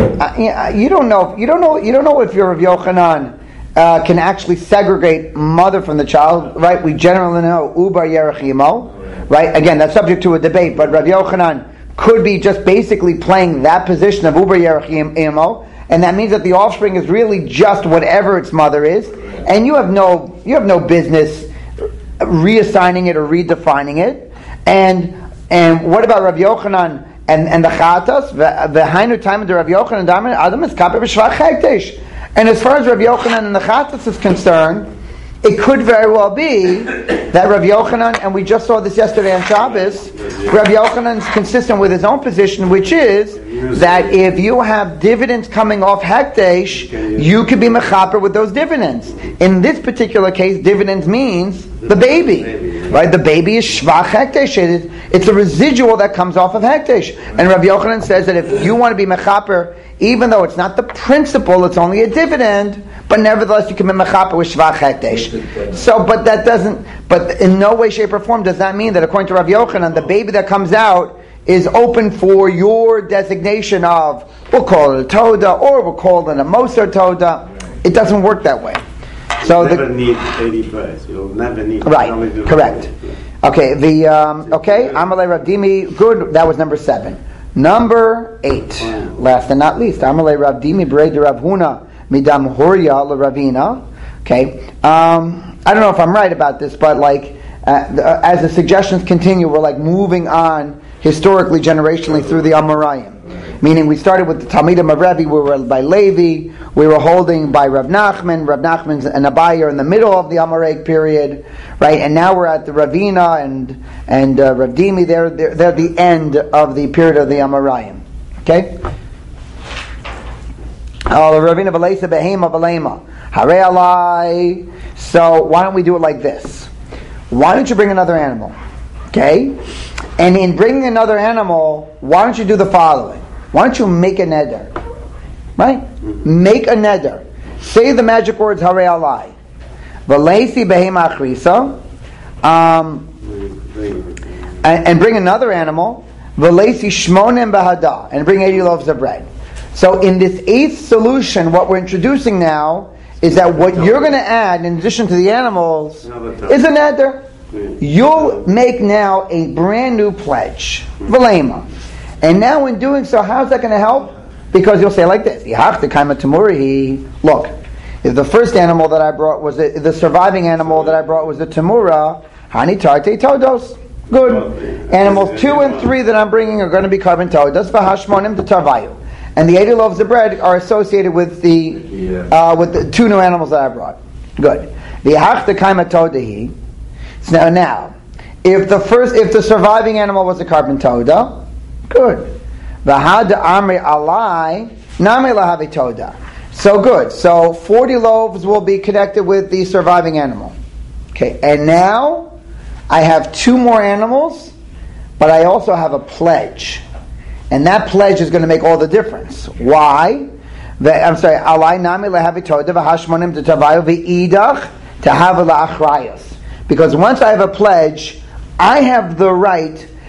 You don't know if you're Rav Yochanan can actually segregate mother from the child, right? We generally know Ubar Yerech Imo, right? Again, that's subject to a debate, but Rav Yochanan could be just basically playing that position of Ubar Yerech Imo, and that means that the offspring is really just whatever its mother is, and you have no business reassigning it or redefining it. And what about Rav Yochanan and the Chatas? V'hainu time of the Rav Yochanan Adam is kaper b'shvach hekdesh. And as far as Rav Yochanan and the Chatas is concerned, it could very well be that Rav Yochanan, and we just saw this yesterday on Shabbos, Rav Yochanan is consistent with his own position, which is that if you have dividends coming off Hekdesh, you could be mechaper with those dividends. In this particular case, dividends means the baby. Right? The baby is Shvach Hekdesh. It's a residual that comes off of Hekdesh. And Rav Yochanan says that if you want to be mechaper, even though it's not the principle, it's only a dividend, but nevertheless you can be mechaper with Shvach Hekdesh. So, but in no way, shape, or form does that mean that according to Rav Yochanan, the baby that comes out is open for your designation of, we'll call it a Toda, or we'll call it a Moser Toda. It doesn't work that way. So you'll never need 80 births. You'll never need... Right, correct. Okay, Amalei Rav Dimi, good, that was number 7. Number 8, last and not least, Amalei Rav Dimi, Berei de Rav Huna, Midam Horia LaRavina. Okay, I don't know if I'm right about this, but as the suggestions continue, we're moving on historically, generationally through the Amoraim. Meaning we started with the Talmidim of Rebbe, we were by Levi, we were holding by Rav Nachman and Abaye are in the middle of the Amoraic period, right? And now we're at the Ravina and Rav Dimi, they're the end of the period of the Amoraim. Okay? Ravina V'leisa Behema V'leima Harei Alai. So why don't we do it like this? Why don't you bring another animal? Okay? And in bringing another animal, why don't you do the following? Why don't you make a neder? Right? Make a neder. Say the magic words Harei Alai. V'leisi Behema Achrisa. And bring another animal. V'leisi Shmonim Bahada. And bring 80 loaves of bread. So in this 8th solution, what we're introducing now is that what you're going to add, in addition to the animals, is a neder. You'll make now a brand new pledge. V'leima. And now in doing so, how's that going to help? Because you'll say like this, look, if the first animal that I brought was the surviving animal that I brought was the Tamura, Hani Tarte Todos. Good. Animals 2 and 3 that I'm bringing are going to be carbon Todos, V'hashmonim to Tarvayu. And the 80 loaves of bread are associated with the 2 new animals that I brought. Good. So now, if the surviving animal was a carbon Toda, good. So good. So 40 loaves will be connected with the surviving animal. Okay, and now I have 2 more animals, but I also have a pledge. And that pledge is going to make all the difference. Why? Because once I have a pledge, I have the right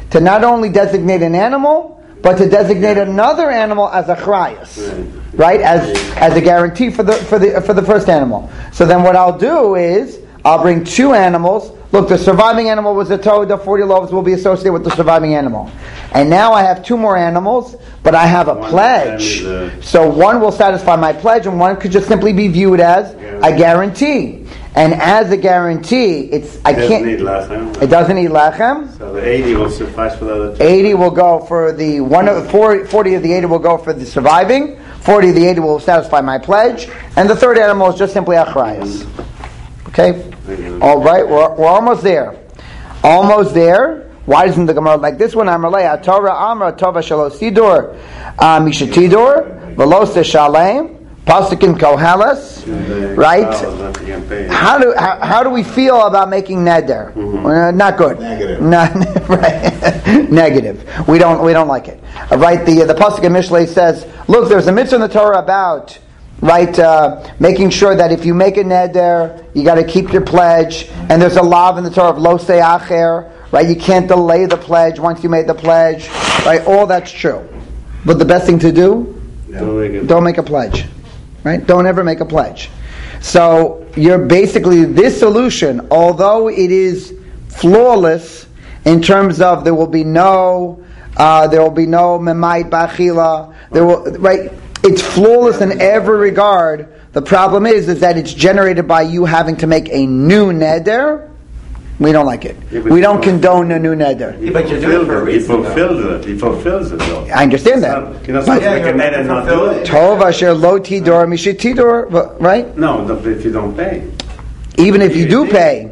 to not only designate an animal, but to designate another animal as a chrayas, right? As a guarantee for the first animal. So then what I'll do is I'll bring two animals. Look, the surviving animal was a toda. 40 loaves will be associated with the surviving animal. And now I have two more animals, but I have a pledge. So one will satisfy my pledge, and one could just simply be viewed as a guarantee. And as a guarantee, it doesn't eat lechem. So the 80 will suffice for the other two. 80 will go for the 40 of the 80 will go for the surviving. 40 of the 80 will satisfy my pledge, and the third animal is just simply achrayas. Okay. All right, we're almost there. Almost there. Why doesn't the Gemara like this one? Amarlei Torah Amra Tova Shalo Sidor Mishatidor Velos Shalem Pasikin Kohelas. Right? How do we feel about making neder? Not good. Negative. Right. Negative. We don't like it. Right? The pasuk in Mishlei says, look, there's a mitzvah in the Torah about making sure that if you make a neder, you got to keep your pledge. And there's a law in the Torah of lo se'acher, right? You can't delay the pledge once you made the pledge, right? All that's true. But the best thing to do, don't make a pledge, right? Don't ever make a pledge. So you're basically this solution, although it is flawless in terms of there will be no memait ba'achila. Right? It's flawless in every regard. The problem is that it's generated by you having to make a new neder. We don't like it. We don't condone a new neder. Yeah, but you're doing it for a reason. He fulfills it though. I understand that. You're not supposed to make a neder and not do it. Tov asher lo tidor mishit tidor, right? No, if you don't pay. Even if you do pay.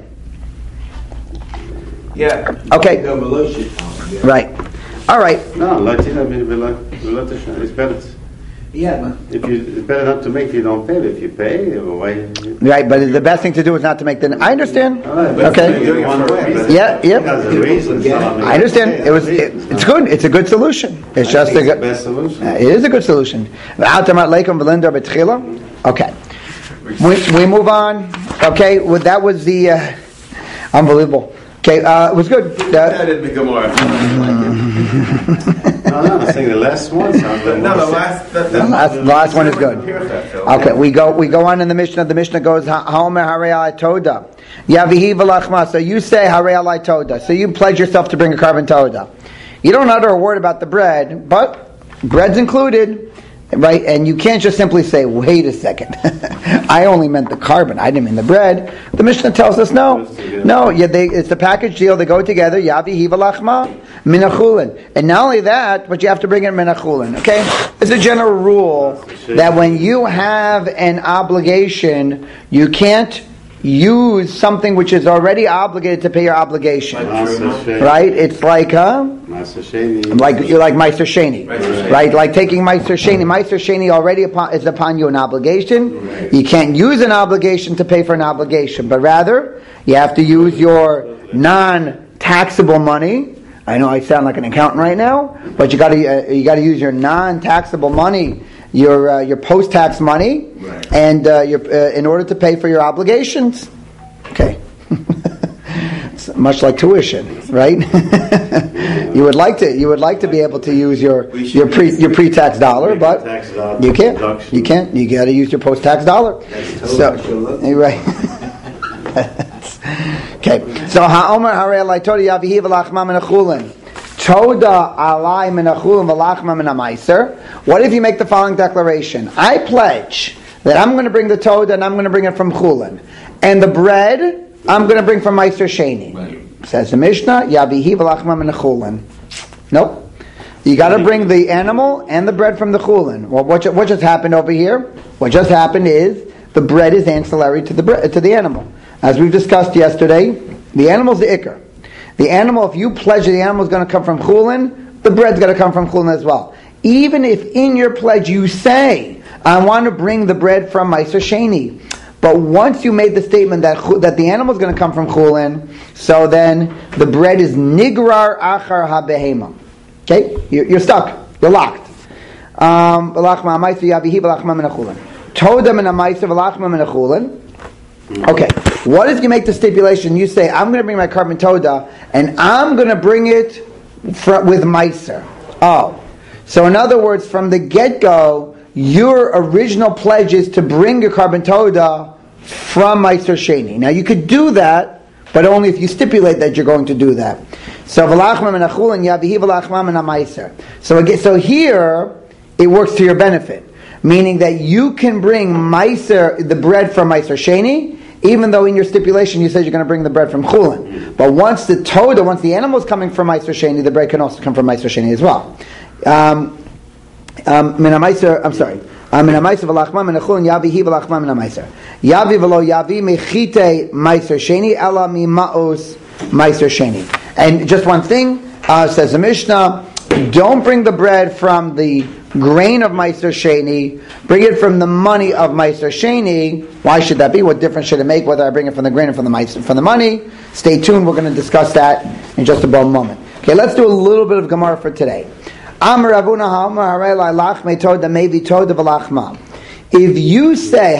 Yeah. Okay. Right. All right. No, it's better. Yeah, It's better not to make if you don't pay. But if you pay, why? Right, but the best thing to do is not to make the. I understand. Okay. Yeah. I understand. It's good. It's a good solution. It's just a good. Best solution. It is a good solution. Okay. We move on. Okay. Well, that was the unbelievable. Okay, it was good. That didn't make more. No, I think the last one sounds good. No, the last one is good. Okay, we go on in the Mishnah. The Mishnah goes, Haomer Harei Alai Toda. Yavihi v'lachma. So you say Harei Alai Toda. So you pledge yourself to bring a carbon Toda. You don't utter a word about the bread, but bread's included. Right, and you can't just simply say, "Wait a second, I only meant the carbon. I didn't mean the bread." The Mishnah tells us, no. It's a package deal. They go together. Yavi hiva lachma minachulin, and not only that, but you have to bring in minachulin. Okay, it's a general rule that when you have an obligation, you can't use something which is already obligated to pay your obligation. Right? It's like, like Meiser Sheni, right? Like taking Meiser Sheni. Meiser Sheni already is upon you an obligation. You can't use an obligation to pay for an obligation, but rather you have to use your non-taxable money. I know I sound like an accountant right now, but you got to use your non-taxable money, your post-tax money, and in order to pay for your obligations. Okay. It's much like tuition, right? You would like to be able to use your pre-tax dollar, but you can't. You can't. You got to use your post-tax dollar. So, right. Okay. So ha'omer harei alai toda yavihi v'lachma min achulin. Toda alai min achulin v'lachma min hamaiser. What if you make the following declaration? I pledge that I'm going to bring the toda and I'm going to bring it from chulin, and the bread I'm going to bring from Meiser Sheni. Says the Mishnah, Yavihi v'lachma min chulin. Nope. You got to bring the animal and the bread from the chulin. Well, what just happened over here? What just happened is the bread is ancillary to the animal. As we've discussed yesterday, the animal's the ikar. The animal, if you pledge the animal is going to come from chulin, the bread's going to come from chulin as well. Even if in your pledge you say, I want to bring the bread from Meiser Sheni, but once you made the statement that the animal is going to come from chulin, so then the bread is nigrar achar habehema. Okay, you're stuck. You're locked. Okay, what if you make the stipulation? You say, I'm going to bring my carbon toda, and I'm going to bring it with Meiser. Oh. So in other words, from the get-go, your original pledge is to bring your Karban Toda from Meiser Sheni. Now you could do that, but only if you stipulate that you're going to do that. So so here it works to your benefit, meaning that you can bring Meiser, the bread from Meiser Sheni, even though in your stipulation you said you're going to bring the bread from Chulin. But once the Toda, once the animal is coming from Meiser Sheni, the bread can also come from Meiser Sheni as well. I'm sorry. Min ha'maiser v'lachma min ha'chulin yavi hi v'lachma min ha'maiser. Yavi v'lo yavi mechite maiser sheni ela mima'os maiser sheni. And just one thing, says the Mishnah, don't bring the bread from the grain of maiser sheni, bring it from the money of maiser sheni. Why should that be? What difference should it make whether I bring it from the grain or from the money? Stay tuned, we're going to discuss that in just a moment. Okay, let's do a little bit of Gemara for today. If you say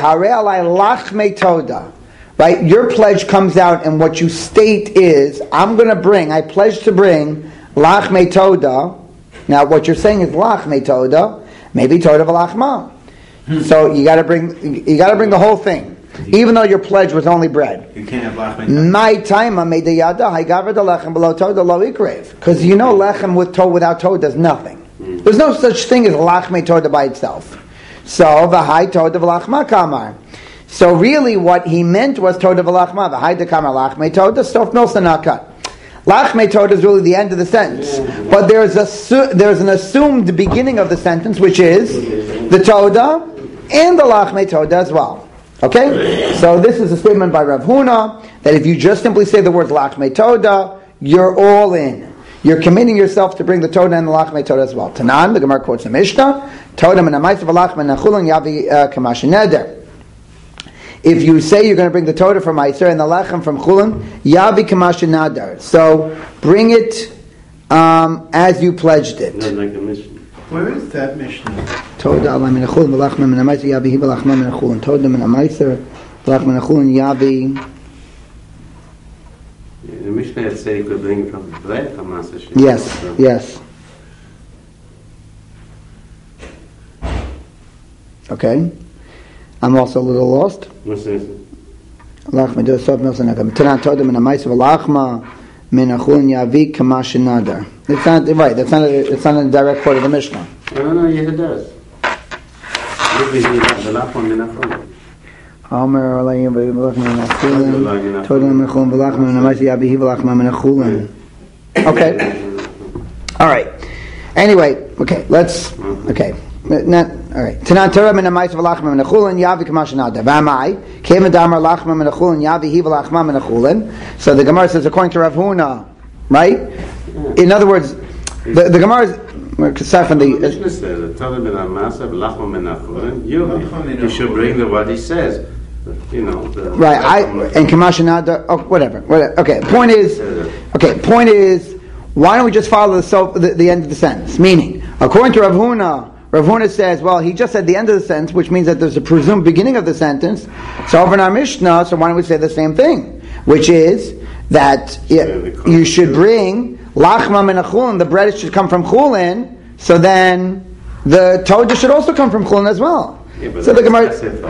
right, your pledge comes out and what you state is, I pledge to bring lachme toda. Now what you're saying is lachme toda, maybe toda v'lachma. So you got to bring the whole thing, even though your pledge was only bread. You can't have lachme. My time made the yada ha'gaver the lechem below toda lo ikrev, because you know lechem without toda does nothing. There's no such thing as lachme toda by itself. So v'hai toda v'lachma kamar. So really, what he meant was toda v'lachma. V'hai de kamar lachme toda sof milsanakat. Lachme toda is really the end of the sentence, but there's an assumed beginning of the sentence, which is the toda and the lachme toda as well. Okay, so this is a statement by Rav Huna that if you just simply say the words lachme toda, you're all in. You're committing yourself to bring the toda and the lachme toda as well. Tanan, the Gemara quotes the Mishnah, toda min ha'maiser v'lachme nachulin yavi kamash neder. If you say you're going to bring the toda from maiser and the lachem from chulin, yavi kamash nadar. So bring it as you pledged it. Not like the Mishnah. Where is that Mishnah? Toda ala min chulin v'lachme min ha'maiser yavi hi v'lachme min chulin. Toda min ha'maiser v'lachme min chulin yavi. The Mishnah said you could bring from the bread from Meiser Sheni. Yes. Okay. I'm also a little lost. What's this? Lachma do sof milsanagam. Tanan toda min ha'maiser v'lachma min ha'chulin yavi kamash nadar. It's not right. It's not a direct quote of the Mishnah. No, yes it does. The lachma min ha'chulin. Omer alayim v'lachma min ha'chulin. Toda min ha'chulin v'lachma min ha'maiser yavi hi v'lachma min ha'chulin. Okay. All right. Anyway, okay. Not all right. Tanan Torah min ha'maiser v'lachma min ha'chulin yavi kamash nadar. V'amai kevin damar lachma min ha'chulin yavi hi v'lachma min ha'chulin. So the Gemara says according to Rav Huna, right? In other words, the Gemara is aside from the Mishnah says Torah min ha'maiser v'lachma min ha'chulin. You should bring what he says. You know. Right. And kamash nadar. Oh, whatever. Okay. Point is, why don't we just follow the end of the sentence? Meaning, according to Rav Huna says, well, he just said the end of the sentence, which means that there's a presumed beginning of the sentence. So over in our Mishnah, so why don't we say the same thing? Which is that you should bring lachma min ha'chulin, the bread should come from chulin, so then the toda should also come from chulin as well. So the Gemara,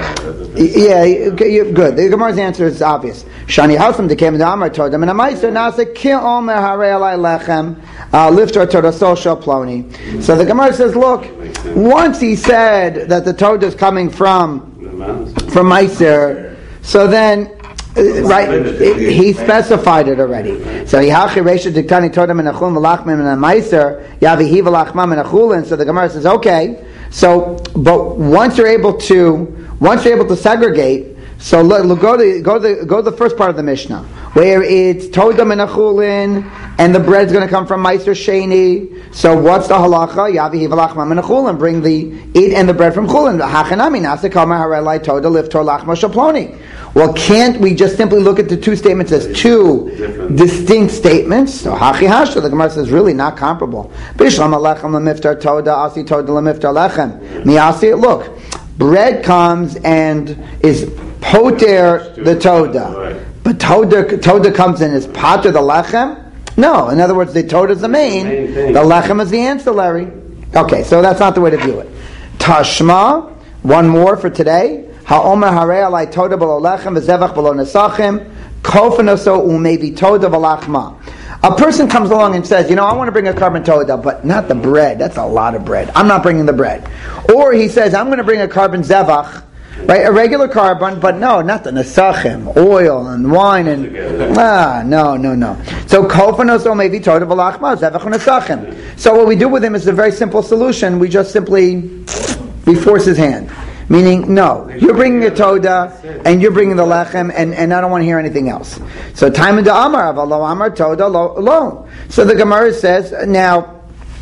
good. The Gemara's answer is obvious. Shani Hasam decame the Amar Toda min ha'maiser nasa ki omer harei alai lechem lifter Toda social ploni. So the Gemara says, look, once he said that the Toda is coming from maiser, so then he specified it already. So Yihachi Reisha Diktani Toda min ha'chulin v'lachma min ha'maiser yavi hi v'lachma min ha'chulin. So the Gemara says, okay. So, but once you're able to segregate, so go to the first part of the Mishnah, where it's Toda min ha'chulin, and the bread's going to come from Meiser Sheni. So what's the halacha? Yavi v'lachma min ha'chulin. Bring it and the bread from chulin. Hachanami nasa kamar harei toda liftor lachma shaploni. Well, can't we just simply look at the two statements as two distinct statements? So hachi hasha, the Gemara says, really not comparable. Bishlam alechem lemiftar toda, asi toda lemiftar lechem. Miasi, look, bread comes and is poter the toda, but toda comes and is pater the lechem. No, in other words, the Toda is the main, the lechem is the ancillary. Okay, so that's not the way to view it. Tashma, one more for today. Ha'omer harei alai Toda b'lo lechem v'zevach b'lo nesachim kofanoso u'mevi Toda v'lachma. A person comes along and says, I want to bring a carbon Toda, but not the bread. That's a lot of bread. I'm not bringing the bread. Or he says, I'm going to bring a carbon zevach, right? A regular carbon, but no, not the nesachim, oil and wine and no. So kofanos o maybe Toda v'lachma zevach nesachim. So what we do with him is a very simple solution. We just simply force his hand. Meaning, no, you're bringing a Toda and you're bringing the lechem, and I don't want to hear anything else. So, time in the Amar, lo Amar Toda lo. So the Gemara says, now,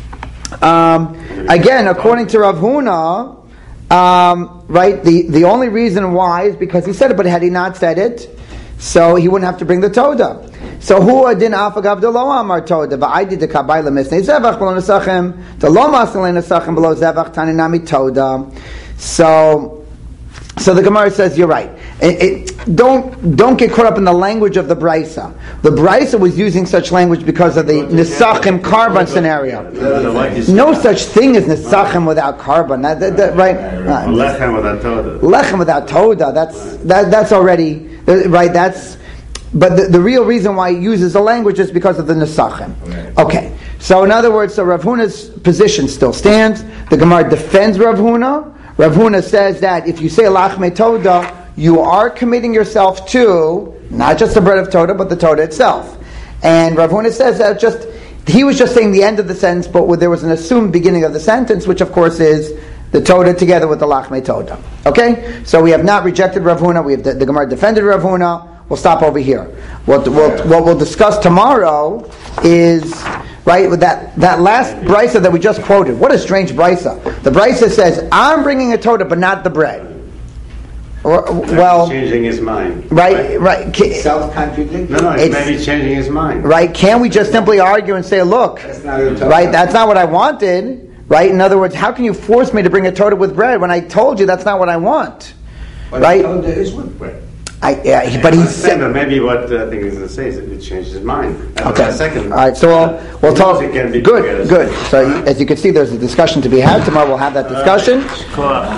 again, according to Rav Huna, right, the only reason why is because he said it, but had he not said it, so he wouldn't have to bring the Toda. So who adin afagav de lo amar Toda, va'aydi de kabai lemisnei zevach below nesachim, de lo masalei nesachim below zevach taninami Toda. So the Gemara says you're right. Don't get caught up in the language of the Brisa. The Brisa was using such language because of the Nesachim carbon scenario. No such thing as Nesachim without carbon. Right? Lechem without Toda. Lechem without Toda. That's already right. But the real reason why he uses the language is because of the Nesachim. Okay. So in other words, Rav Huna's position still stands. The Gemara defends Rav Huna. Rav Huna says that if you say Lachme Toda, you are committing yourself to not just the bread of Toda, but the Toda itself. And Rav Huna says that he was just saying the end of the sentence, but there was an assumed beginning of the sentence, which of course is the Toda together with the Lachme Toda. Okay? So we have not rejected Rav Huna. We have the Gemara defended Rav Huna. We'll stop over here. What we'll discuss tomorrow is, right, with that last brisa that we just quoted. What a strange brisa. The brisa says, I'm bringing a Toda, but not the bread. Well, changing his mind. Right. Self-contradicting. No, it's maybe changing his mind. Right? Can't we just simply argue and say, look, that's not what I wanted. Right? In other words, how can you force me to bring a Toda with bread when I told you that's not what I want? But right? Toda is with bread. But he said, maybe what I think he's going to say is it changed his mind. Okay. Second. All right. So we'll talk. Good. So as you can see, there's a discussion to be had tomorrow. We'll have that discussion.